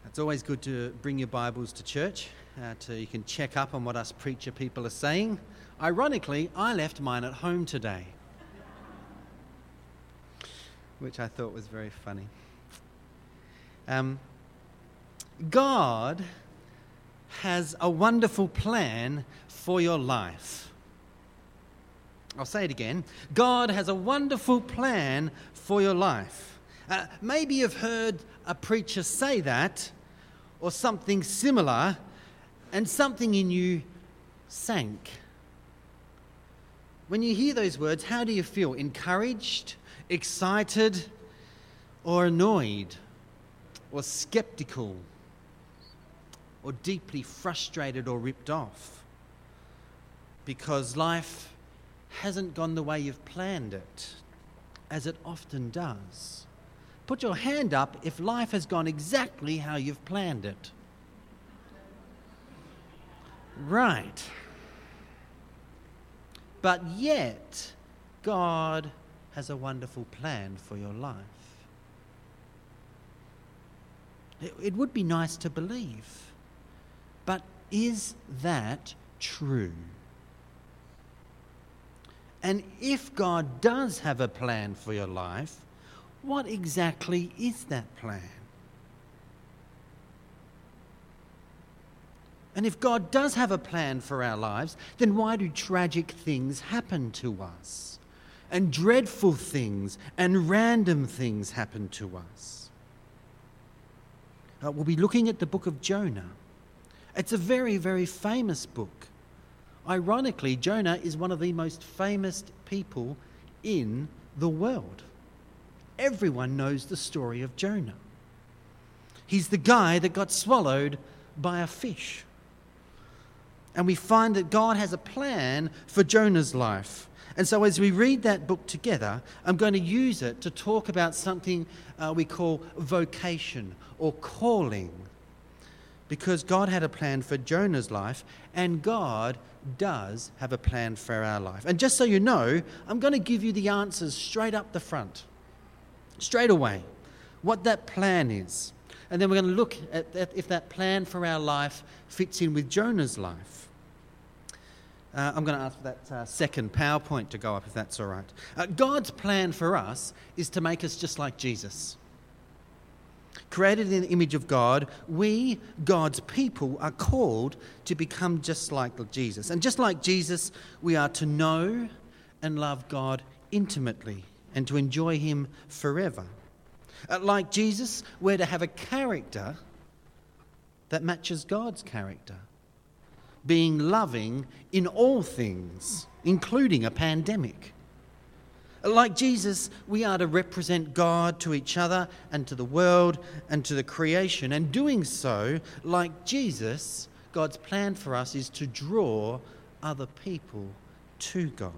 It's always good to bring your Bibles to church, you can check up on what us preacher people are saying. Ironically, I left mine at home today, which I thought was very funny. God has a wonderful plan for your life. I'll say it again. God has a wonderful plan for your life. Maybe you've heard a preacher say that, or something similar, and something in you sank. When you hear those words, how do you feel? Encouraged, excited, or annoyed, or skeptical, or deeply frustrated or ripped off? Because life hasn't gone the way you've planned it, as it often does. Put your hand up if life has gone exactly how you've planned it. Right. But yet, God has a wonderful plan for your life. It would be nice to believe. But is that true? And if God does have a plan for your life, what exactly is that plan? And if God does have a plan for our lives, then why do tragic things happen to us? And dreadful things and random things happen to us? We'll be looking at the book of Jonah. It's a very, very famous book. Ironically, Jonah is one of the most famous people in the world. Everyone knows the story of Jonah. He's the guy that got swallowed by a fish. And we find that God has a plan for Jonah's life. And so as we read that book together, I'm going to use it to talk about something we call vocation or calling. Because God had a plan for Jonah's life, and God does have a plan for our life. And just so you know, I'm going to give you the answers straight up the front, straight away, what that plan is. And then we're going to look at if that plan for our life fits in with Jonah's life. I'm going to ask for that second PowerPoint to go up, if that's all right. God's plan for us is to make us just like Jesus. Created in the image of God, we, God's people, are called to become just like Jesus. And just like Jesus, we are to know and love God intimately and to enjoy Him forever. Like Jesus, we're to have a character that matches God's character, being loving in all things, including a pandemic. Like Jesus, we are to represent God to each other and to the world and to the creation. And doing so, like Jesus, God's plan for us is to draw other people to God.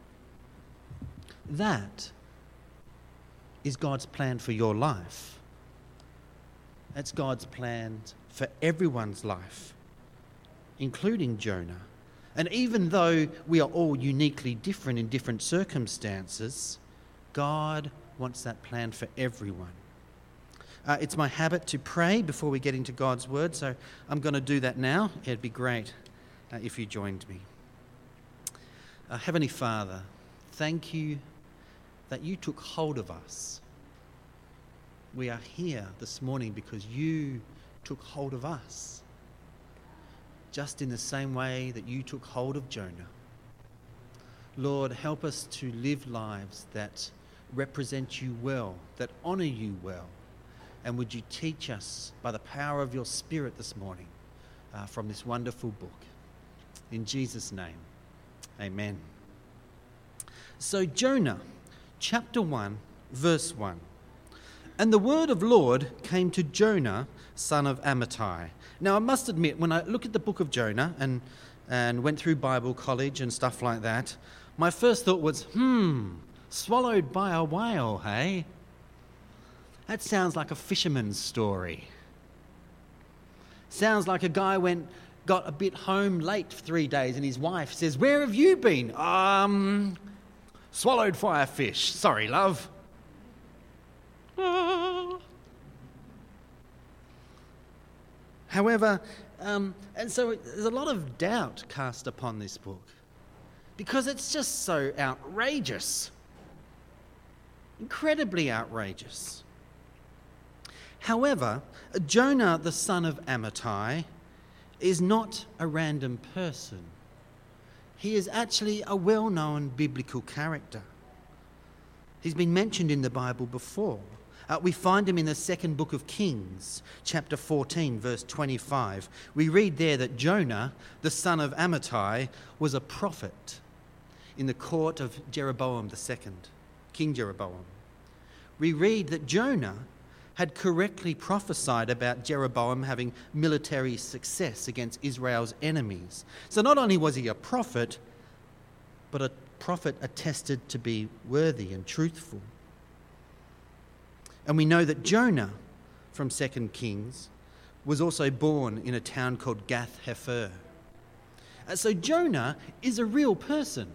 That is God's plan for your life. That's God's plan for everyone's life, including Jonah. And even though we are all uniquely different in different circumstances, God wants that plan for everyone. It's my habit to pray before we get into God's word, so I'm going to do that now. It'd be great if you joined me. Heavenly Father, thank you that you took hold of us. We are here this morning because you took hold of us, just in the same way that you took hold of Jonah. Lord, help us to live lives that represent you well, that honour you well. And would you teach us by the power of your Spirit this morning from this wonderful book. In Jesus' name, amen. So Jonah, chapter 1, verse 1. And the word of Lord came to Jonah, son of Amittai. Now, I must admit, when I look at the book of Jonah and went through Bible college and stuff like that, my first thought was, swallowed by a whale, hey? That sounds like a fisherman's story. Sounds like a guy got a bit home late for 3 days and his wife says, "Where have you been?" Swallowed by a fish. Sorry, love. However, and so there's a lot of doubt cast upon this book because it's just so outrageous. Incredibly outrageous. However, Jonah, the son of Amittai, is not a random person. He is actually a well-known biblical character. He's been mentioned in the Bible before. We find him in the second book of Kings, chapter 14, verse 25. We read there that Jonah, the son of Amittai, was a prophet in the court of Jeroboam II, King Jeroboam. We read that Jonah had correctly prophesied about Jeroboam having military success against Israel's enemies. So not only was he a prophet, but a prophet attested to be worthy and truthful. And we know that Jonah, from 2 Kings, was also born in a town called Gath-hepher. So Jonah is a real person.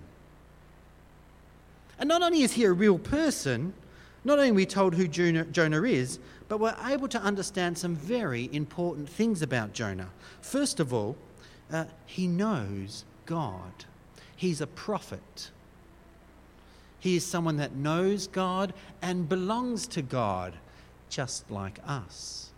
And not only is he a real person, not only are we told who Jonah is, but we're able to understand some very important things about Jonah. First of all, he knows God. He's a prophet. He is someone that knows God and belongs to God, just like us.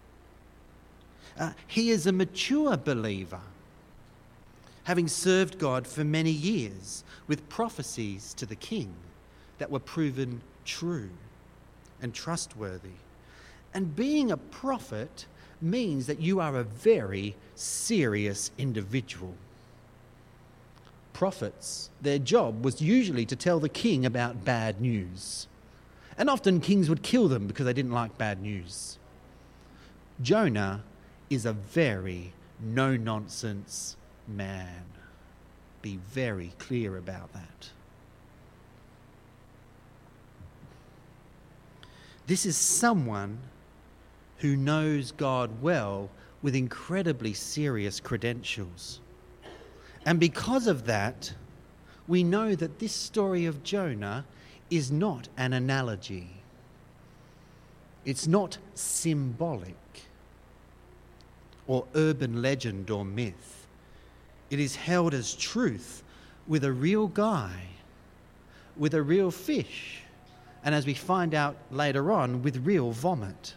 He is a mature believer, having served God for many years with prophecies to the king that were proven true and trustworthy. And being a prophet means that you are a very serious individual. Prophets, their job was usually to tell the king about bad news. And often kings would kill them because they didn't like bad news. Jonah is a very no-nonsense man. Be very clear about that. This is someone who knows God well with incredibly serious credentials. And because of that, we know that this story of Jonah is not an analogy. It's not symbolic or urban legend or myth. It is held as truth with a real guy, with a real fish, and as we find out later on, with real vomit,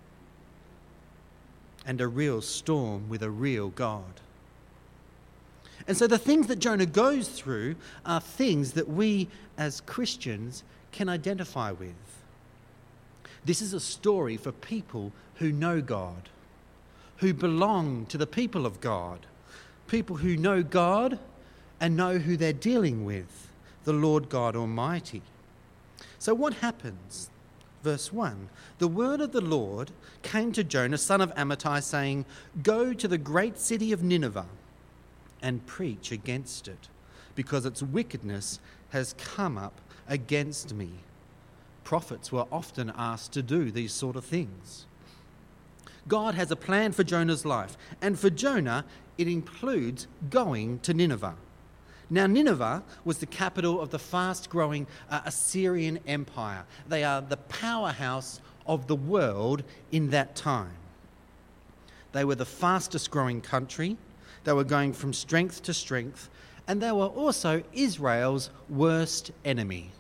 and a real storm with a real God. And so the things that Jonah goes through are things that we as Christians can identify with. This is a story for people who know God, who belong to the people of God, people who know God and know who they're dealing with, the Lord God Almighty. So what happens? Verse 1, the word of the Lord came to Jonah, son of Amittai, saying, "Go to the great city of Nineveh and preach against it, because its wickedness has come up against me." Prophets were often asked to do these sort of things. God has a plan for Jonah's life, and for Jonah, it includes going to Nineveh. Now, Nineveh was the capital of the fast-growing Assyrian Empire. They are the powerhouse of the world in that time. They were the fastest-growing country. They were going from strength to strength, and they were also Israel's worst enemy.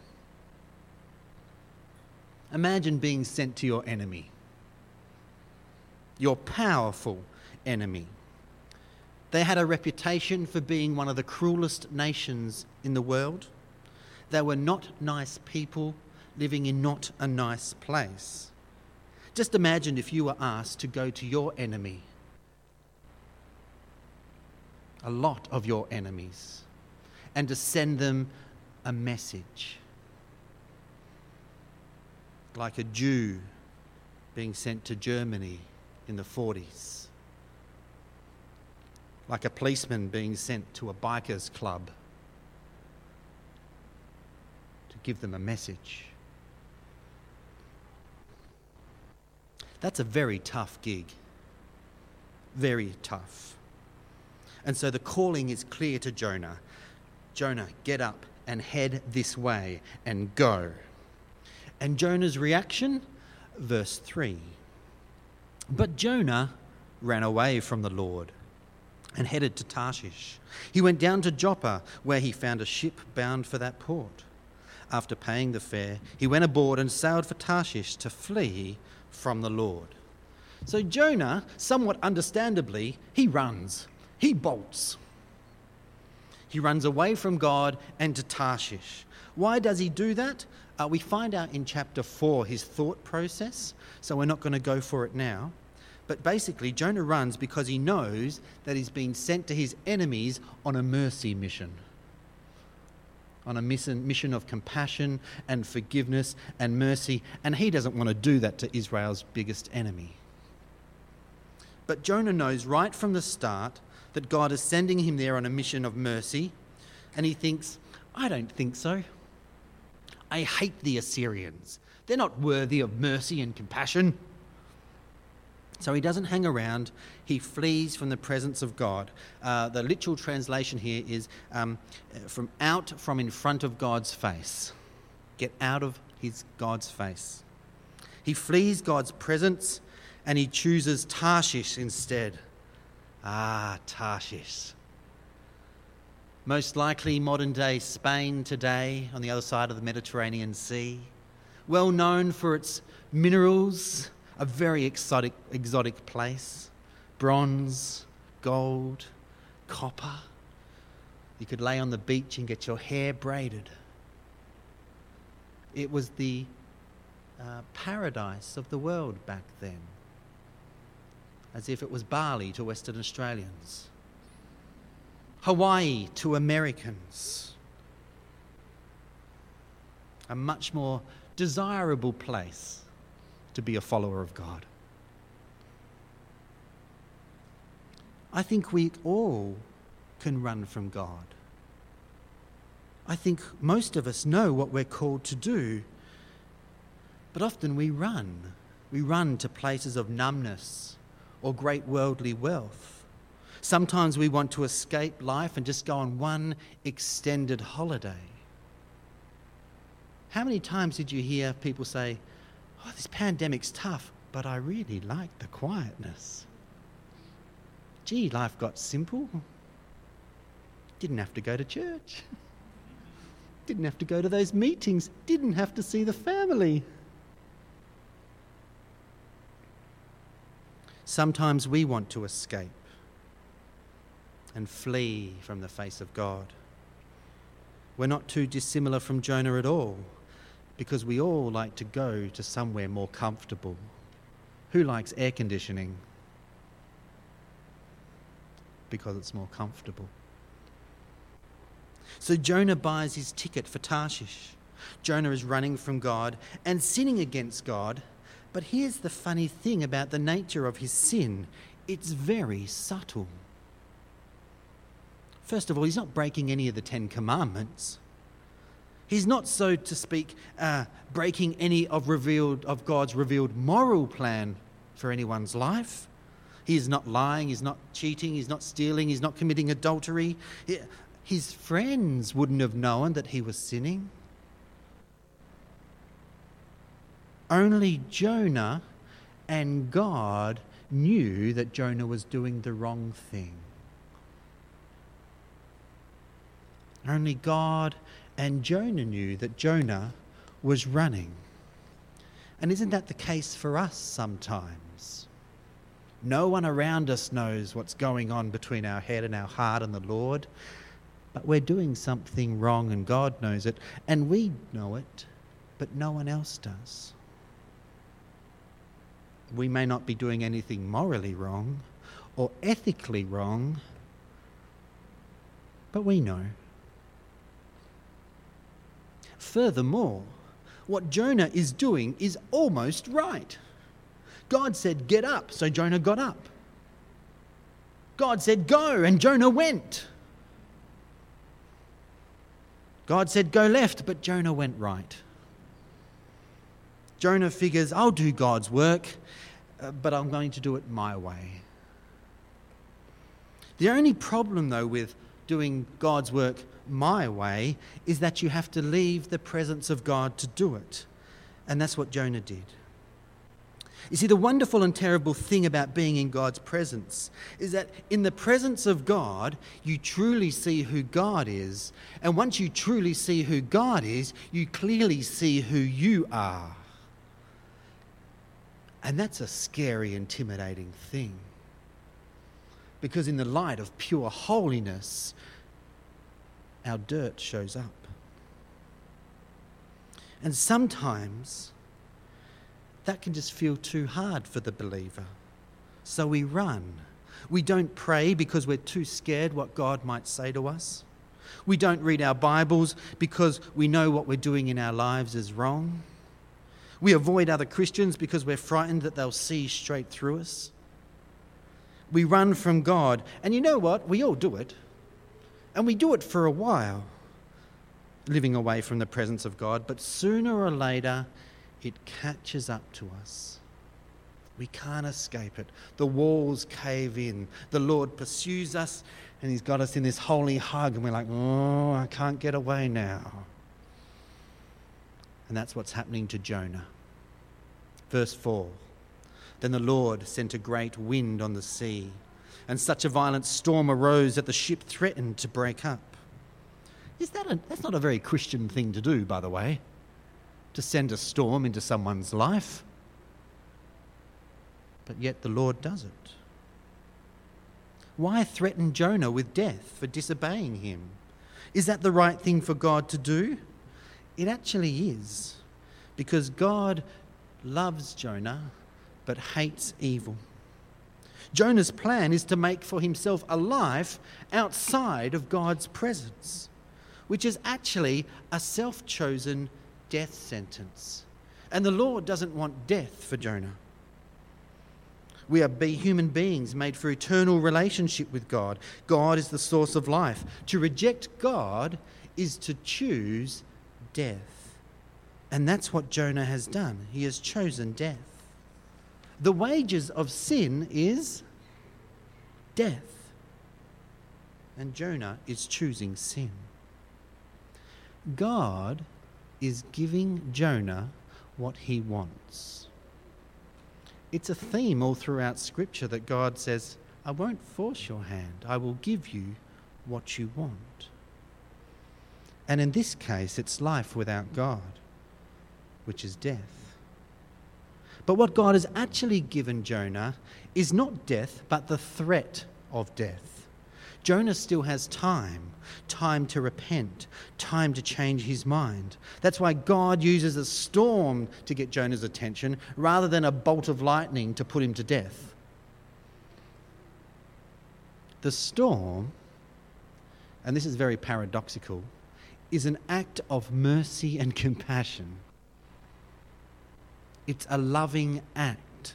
Imagine being sent to your enemy, your powerful enemy. They had a reputation for being one of the cruelest nations in the world. They were not nice people living in not a nice place. Just imagine if you were asked to go to your enemy, a lot of your enemies, and to send them a message. Like a Jew being sent to Germany in the 40s. Like a policeman being sent to a bikers club to give them a message. That's a very tough gig. Very tough. And so the calling is clear to Jonah. Jonah, get up and head this way and go. And Jonah's reaction? Verse 3. But Jonah ran away from the Lord and headed to Tarshish. He went down to Joppa, where he found a ship bound for that port. After paying the fare, he went aboard and sailed for Tarshish to flee from the Lord. So Jonah, somewhat understandably, he runs. He bolts. He runs away from God and to Tarshish. Why does he do that? We find out in chapter 4 his thought process, so we're not going to go for it now. But basically, Jonah runs because he knows that he's been sent to his enemies on a mercy mission. On a mission of compassion and forgiveness and mercy, and he doesn't want to do that to Israel's biggest enemy. But Jonah knows right from the start that God is sending him there on a mission of mercy, and he thinks, I don't think so. I hate the Assyrians. They're not worthy of mercy and compassion. So he doesn't hang around. He flees from the presence of God. The literal translation here is from in front of God's face. Get out of God's face. He flees God's presence and he chooses Tarshish instead. Tarshish. Most likely modern-day Spain today, on the other side of the Mediterranean Sea. Well known for its minerals, a very exotic place. Bronze, gold, copper. You could lay on the beach and get your hair braided. It was the paradise of the world back then. As if it was Bali to Western Australians. Hawaii to Americans. A much more desirable place to be a follower of God. I think we all can run from God. I think most of us know what we're called to do, but often we run. We run to places of numbness or great worldly wealth. Sometimes we want to escape life and just go on one extended holiday. How many times did you hear people say, this pandemic's tough, but I really like the quietness. Gee, life got simple. Didn't have to go to church. Didn't have to go to those meetings. Didn't have to see the family. Sometimes we want to escape and flee from the face of God. We're not too dissimilar from Jonah at all, because we all like to go to somewhere more comfortable. Who likes air conditioning? Because it's more comfortable. So Jonah buys his ticket for Tarshish. Jonah is running from God and sinning against God. But here's the funny thing about the nature of his sin. It's very subtle. First of all, he's not breaking any of the 10 Commandments. He's not, so to speak, breaking any of God's revealed moral plan for anyone's life. He is not lying, he's not cheating, he's not stealing, he's not committing adultery. His friends wouldn't have known that he was sinning. Only Jonah and God knew that Jonah was doing the wrong thing. Only God and Jonah knew that Jonah was running. And isn't that the case for us sometimes? No one around us knows what's going on between our head and our heart and the Lord, but we're doing something wrong and God knows it, and we know it, but no one else does. We may not be doing anything morally wrong or ethically wrong, but we know. Furthermore, what Jonah is doing is almost right. God said, get up, so Jonah got up. God said, go, and Jonah went. God said, go left, but Jonah went right. Jonah figures, I'll do God's work, but I'm going to do it my way. The only problem, though, with doing God's work my way is that you have to leave the presence of God to do it. And that's what Jonah did. You see, the wonderful and terrible thing about being in God's presence is that in the presence of God, you truly see who God is. And once you truly see who God is, you clearly see who you are. And that's a scary, intimidating thing. Because in the light of pure holiness, our dirt shows up. And sometimes that can just feel too hard for the believer. So we run. We don't pray because we're too scared what God might say to us. We don't read our Bibles because we know what we're doing in our lives is wrong. We avoid other Christians because we're frightened that they'll see straight through us. We run from God. And you know what? We all do it. And we do it for a while, living away from the presence of God. But sooner or later, it catches up to us. We can't escape it. The walls cave in. The Lord pursues us and he's got us in this holy hug and we're like, oh, I can't get away now. And that's what's happening to Jonah. Verse 4, then the Lord sent a great wind on the sea, and such a violent storm arose that the ship threatened to break up. That's not a very Christian thing to do, by the way, to send a storm into someone's life. But yet the Lord does it. Why threaten Jonah with death for disobeying him? Is that the right thing for God to do? It actually is, because God loves Jonah but hates evil. Jonah's plan is to make for himself a life outside of God's presence, which is actually a self-chosen death sentence. And the Lord doesn't want death for Jonah. We are human beings made for eternal relationship with God. God is the source of life. To reject God is to choose death. And that's what Jonah has done. He has chosen death. The wages of sin is death. And Jonah is choosing sin. God is giving Jonah what he wants. It's a theme all throughout Scripture that God says, I won't force your hand. I will give you what you want. And in this case, it's life without God, which is death. But what God has actually given Jonah is not death, but the threat of death. Jonah still has time to repent, time to change his mind. That's why God uses a storm to get Jonah's attention rather than a bolt of lightning to put him to death. The storm, and this is very paradoxical, is an act of mercy and compassion. It's a loving act.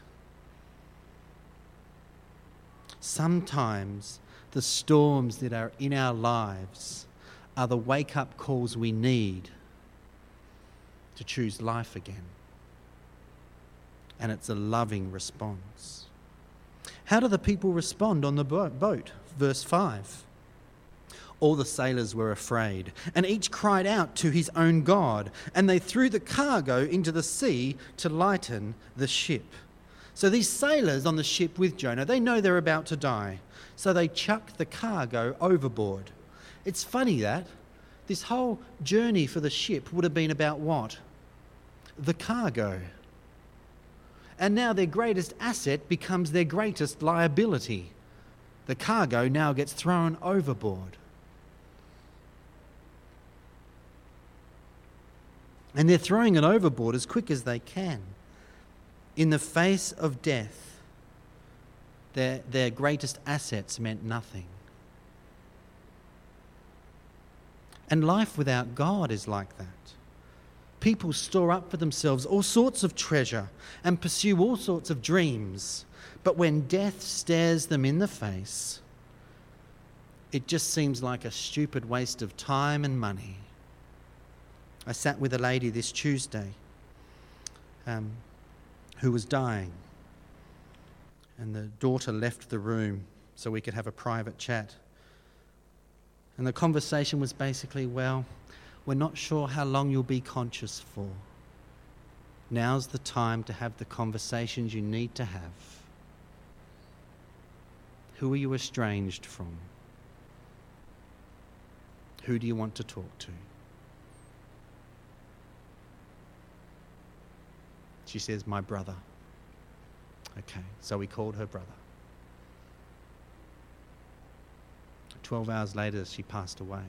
Sometimes the storms that are in our lives are the wake-up calls we need to choose life again. And it's a loving response. How do the people respond on the boat? Verse 5. All the sailors were afraid, and each cried out to his own God, and they threw the cargo into the sea to lighten the ship. So these sailors on the ship with Jonah, they know they're about to die, so they chuck the cargo overboard. It's funny that this whole journey for the ship would have been about what? The cargo. And now their greatest asset becomes their greatest liability. The cargo now gets thrown overboard. And they're throwing it overboard as quick as they can. In the face of death, their greatest assets meant nothing. And life without God is like that. People store up for themselves all sorts of treasure and pursue all sorts of dreams. But when death stares them in the face, it just seems like a stupid waste of time and money. I sat with a lady this Tuesday who was dying, and the daughter left the room so we could have a private chat. And the conversation was basically, well, we're not sure how long you'll be conscious for. Now's the time to have the conversations you need to have. Who are you estranged from? Who do you want to talk to? She says, my brother. Okay, so we called her brother. 12 hours later, she passed away.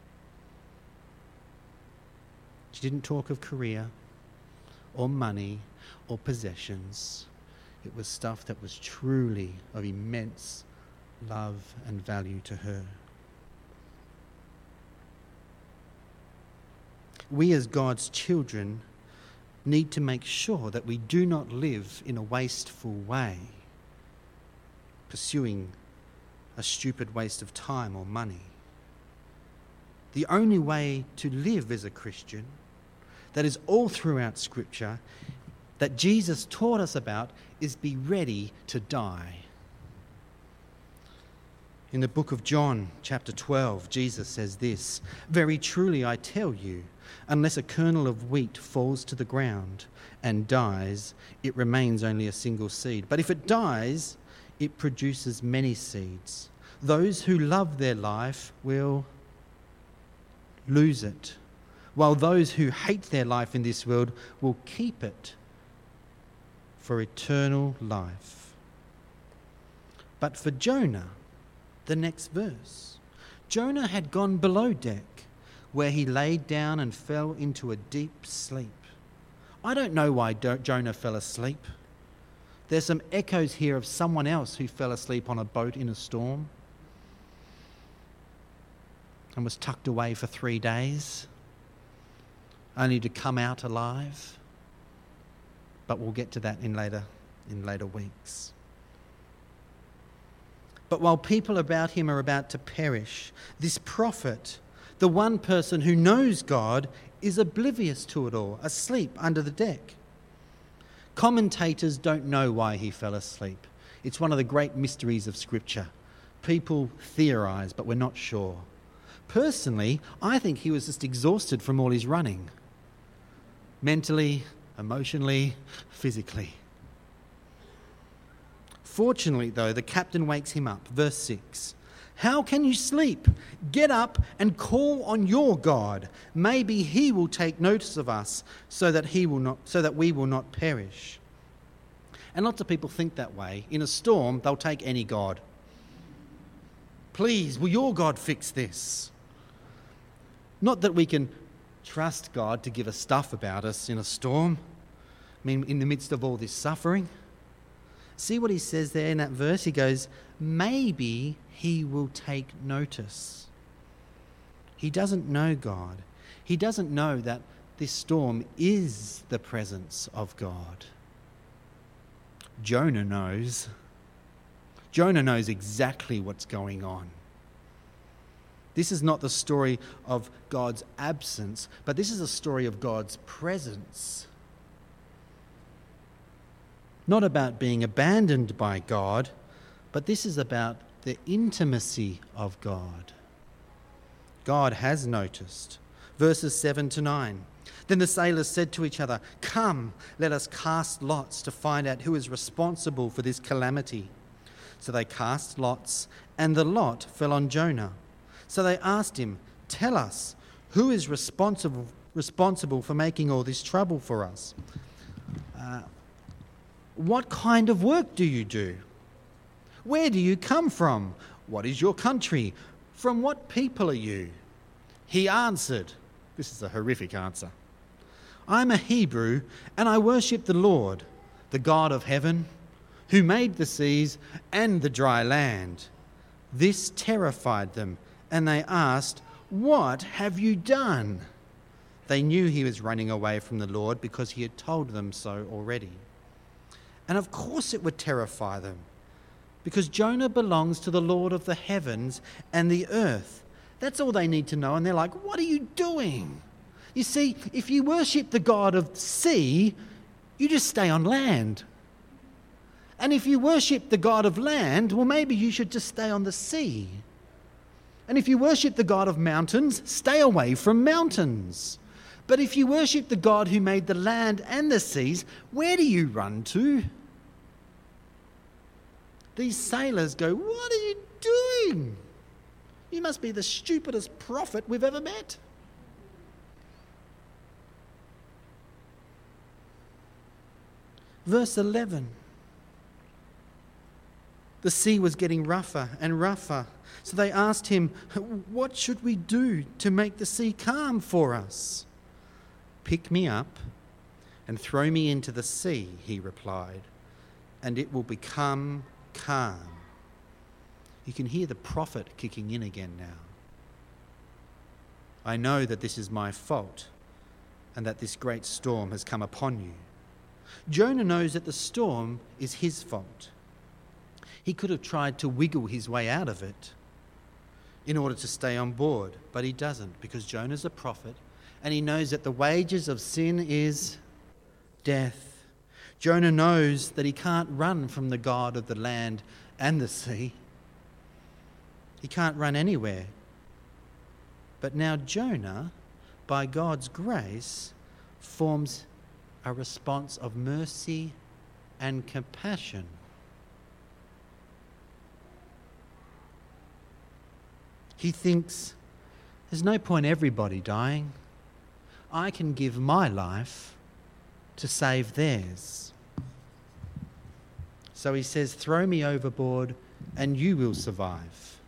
She didn't talk of career or money or possessions. It was stuff that was truly of immense love and value to her. We as God's children need to make sure that we do not live in a wasteful way, pursuing a stupid waste of time or money. The only way to live as a Christian, that is all throughout Scripture, that Jesus taught us about, is be ready to die. In the book of John, chapter 12, Jesus says this, "Very truly I tell you, unless a kernel of wheat falls to the ground and dies, it remains only a single seed. But if it dies, it produces many seeds. Those who love their life will lose it, while those who hate their life in this world will keep it for eternal life." But for Jonah, the next verse, Jonah had gone below deck, where he laid down and fell into a deep sleep. I don't know why Jonah fell asleep. There's some echoes here of someone else who fell asleep on a boat in a storm and was tucked away for 3 days, only to come out alive. But we'll get to that in later weeks. But while people about him are about to perish, this prophet, the one person who knows God, is oblivious to it all, asleep under the deck. Commentators don't know why he fell asleep. It's one of the great mysteries of Scripture. People theorise, but we're not sure. Personally, I think he was just exhausted from all his running. Mentally, emotionally, physically. Fortunately, though, the captain wakes him up. Verse 6. "How can you sleep? Get up and call on your God. Maybe he will take notice of us so that we will not perish." And lots of people think that way. In a storm, they'll take any God. Please, will your God fix this? Not that we can trust God to give us stuff about us in a storm. I mean, in the midst of all this suffering. See what he says there in that verse? He goes, maybe he will take notice. He doesn't know God. He doesn't know that this storm is the presence of God. Jonah knows. Jonah knows exactly what's going on. This is not the story of God's absence, but this is a story of God's presence. Not about being abandoned by God, but this is about the intimacy of God. God has noticed. Verses 7 to 9. "Then the sailors said to each other, 'Come, let us cast lots to find out who is responsible for this calamity.' So they cast lots, and the lot fell on Jonah. So they asked him, 'Tell us, who is responsible for making all this trouble for us? What kind of work do you do? Where do you come from? What is your country? From what people are you?' He answered," this is a horrific answer, "I'm a Hebrew, and I worship the Lord, the God of heaven, who made the seas and the dry land." This terrified them, and they asked, "What have you done?" They knew he was running away from the Lord because he had told them so already. And of course it would terrify them, because Jonah belongs to the Lord of the heavens and the earth. That's all they need to know. And they're like, "What are you doing?" You see, if you worship the God of the sea, you just stay on land. And if you worship the God of land, well, maybe you should just stay on the sea. And if you worship the God of mountains, stay away from mountains. But if you worship the God who made the land and the seas, where do you run to?" These sailors go, "What are you doing? You must be the stupidest prophet we've ever met." Verse 11. The sea was getting rougher and rougher. So they asked him, "What should we do to make the sea calm for us?" "Pick me up and throw me into the sea," he replied, "and it will become calm." You can hear the prophet kicking in again now. "I know that this is my fault and that this great storm has come upon you." Jonah knows that the storm is his fault. He could have tried to wiggle his way out of it in order to stay on board, but he doesn't, because Jonah's a prophet and he knows that the wages of sin is death. Jonah knows that he can't run from the God of the land and the sea. He can't run anywhere. But now Jonah, by God's grace, forms a response of mercy and compassion. He thinks, there's no point everybody dying. I can give my life to save theirs. So he says, "Throw me overboard and you will survive."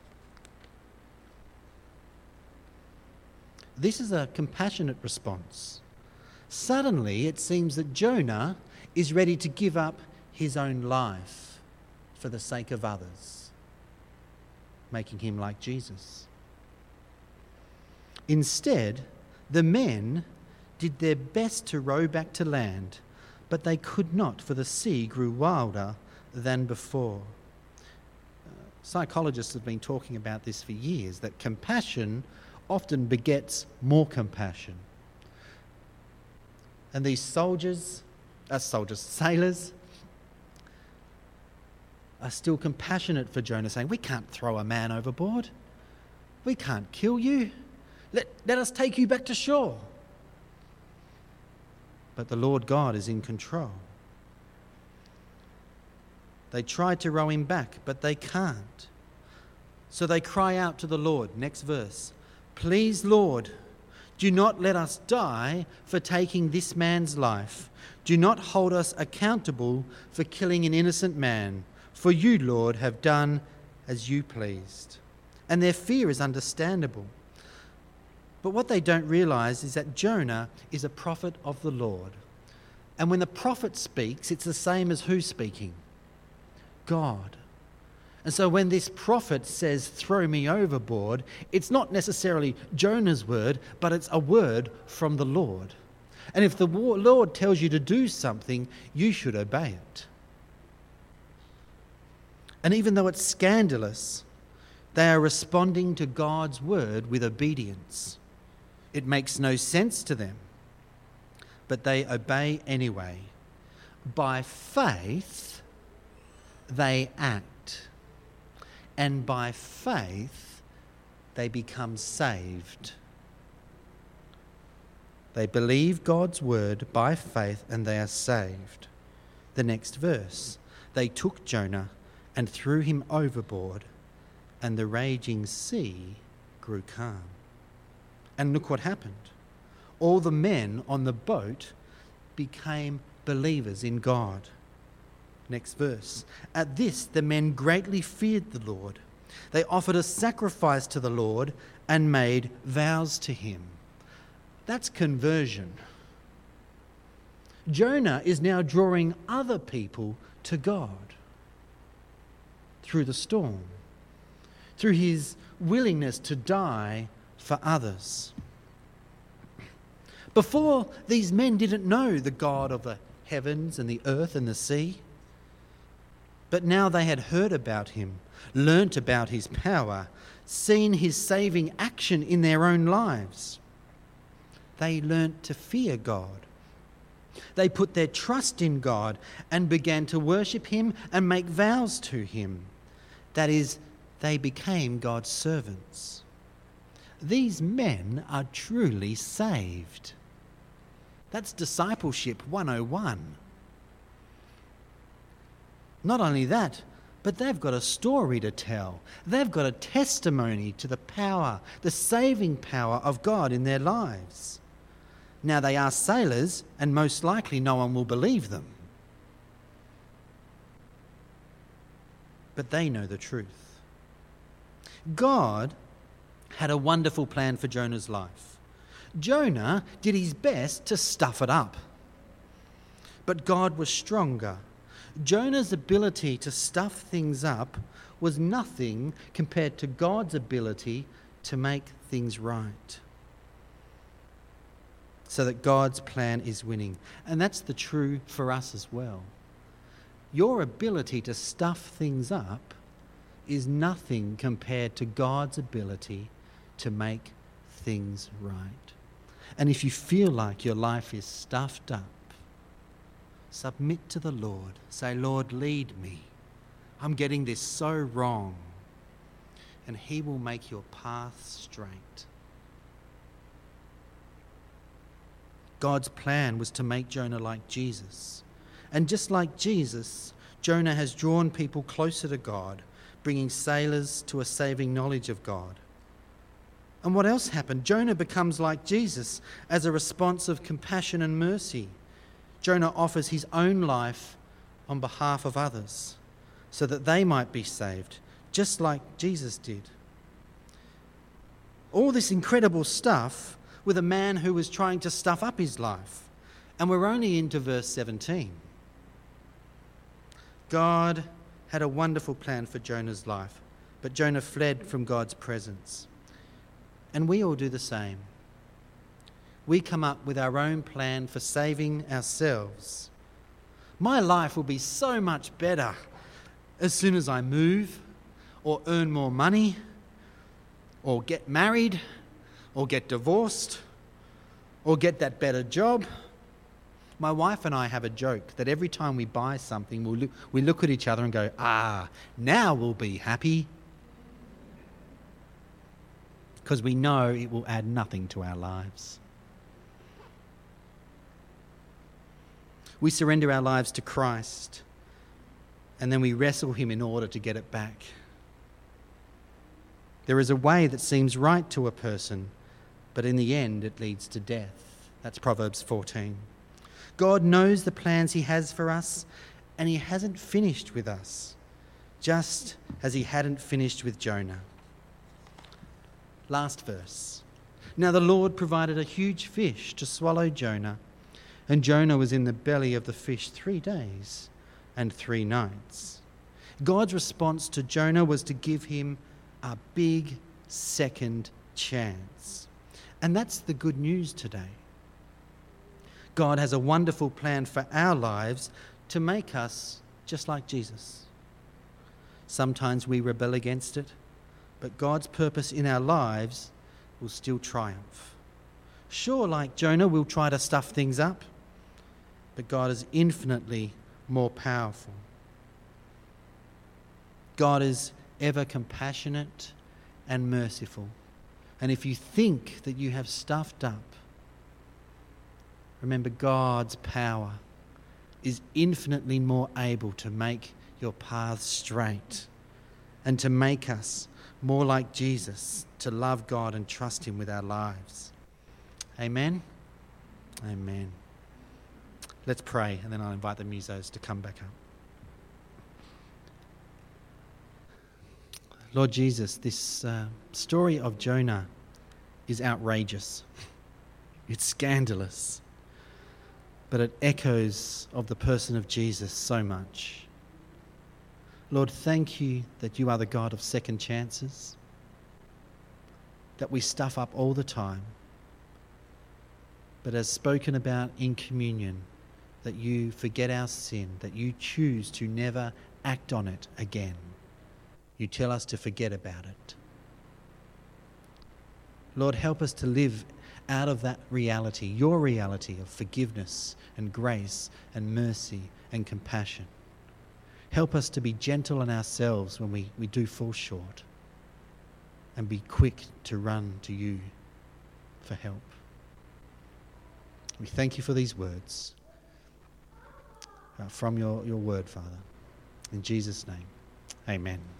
This is a compassionate response. Suddenly, it seems that Jonah is ready to give up his own life for the sake of others, making him like Jesus. Instead, the men did their best to row back to land, but they could not, for the sea grew wilder than before. Psychologists have been talking about this for years, that compassion often begets more compassion. And these sailors, are still compassionate for Jonah, saying, "We can't throw a man overboard. We can't kill you. Let us take you back to shore." But the Lord God is in control. They try to row him back, but they can't. So they cry out to the Lord. Next verse. "Please, Lord, do not let us die for taking this man's life. Do not hold us accountable for killing an innocent man. For you, Lord, have done as you pleased." And their fear is understandable. But what they don't realise is that Jonah is a prophet of the Lord. And when the prophet speaks, it's the same as who's speaking? God. And so when this prophet says, "Throw me overboard," it's not necessarily Jonah's word, but it's a word from the Lord. And if the Lord tells you to do something, you should obey it. And even though it's scandalous, they are responding to God's word with obedience. It makes no sense to them, but they obey anyway. By faith, they act. And by faith, they become saved. They believe God's word by faith and they are saved. The next verse. They took Jonah and threw him overboard, and the raging sea grew calm. And look what happened. All the men on the boat became believers in God. Next verse. At this, the men greatly feared the Lord. They offered a sacrifice to the Lord and made vows to him. That's conversion. Jonah is now drawing other people to God through the storm, through his willingness to die for others. Before, these men didn't know the God of the heavens and the earth and the sea. But now they had heard about him, learnt about his power, seen his saving action in their own lives. They learnt to fear God. They put their trust in God and began to worship him and make vows to him. That is, they became God's servants. these men are truly saved. That's discipleship 101. Not only that, but they've got a story to tell. They've got a testimony to the power, the saving power of God in their lives. Now, they are sailors, and most likely no one will believe them. But they know the truth. God had a wonderful plan for Jonah's life. Jonah did his best to stuff it up. But God was stronger. Jonah's ability to stuff things up was nothing compared to God's ability to make things right. So that God's plan is winning. And that's the true for us as well. Your ability to stuff things up is nothing compared to God's ability to make things right. And if you feel like your life is stuffed up, submit to the Lord. Say, Lord, lead me. I'm getting this so wrong. And He will make your path straight. God's plan was to make Jonah like Jesus. And just like Jesus, Jonah has drawn people closer to God, bringing sailors to a saving knowledge of God. And what else happened? Jonah becomes like Jesus as a response of compassion and mercy. Jonah offers his own life on behalf of others so that they might be saved, just like Jesus did. All this incredible stuff with a man who was trying to stuff up his life. And we're only into verse 17. God had a wonderful plan for Jonah's life, but Jonah fled from God's presence. And we all do the same. We come up with our own plan for saving ourselves. My life will be so much better as soon as I move, or earn more money, or get married, or get divorced, or get that better job. My wife and I have a joke that every time we buy something, we look at each other and go, now we'll be happy. Because we know it will add nothing to our lives. We surrender our lives to Christ, and then we wrestle Him in order to get it back. There is a way that seems right to a person, but in the end it leads to death. That's Proverbs 14. God knows the plans He has for us, and He hasn't finished with us, just as He hadn't finished with Jonah. Last verse. Now the Lord provided a huge fish to swallow Jonah, and Jonah was in the belly of the fish 3 days and 3 nights. God's response to Jonah was to give him a big second chance. And that's the good news today. God has a wonderful plan for our lives to make us just like Jesus. Sometimes we rebel against it, but God's purpose in our lives will still triumph. Sure, like Jonah, we'll try to stuff things up, but God is infinitely more powerful. God is ever compassionate and merciful. And if you think that you have stuffed up, remember God's power is infinitely more able to make your path straight and to make us more like Jesus, to love God and trust Him with our lives. Amen? Amen. Let's pray, and then I'll invite the musos to come back up. Lord Jesus, this story of Jonah is outrageous. It's scandalous. But it echoes of the person of Jesus so much. Lord, thank You that You are the God of second chances, that we stuff up all the time, but as spoken about in communion, that You forget our sin, that You choose to never act on it again. You tell us to forget about it. Lord, help us to live out of that reality, Your reality of forgiveness and grace and mercy and compassion. Help us to be gentle on ourselves when we do fall short. and be quick to run to you for help. We thank you for these words from your word, Father. In Jesus' name, amen.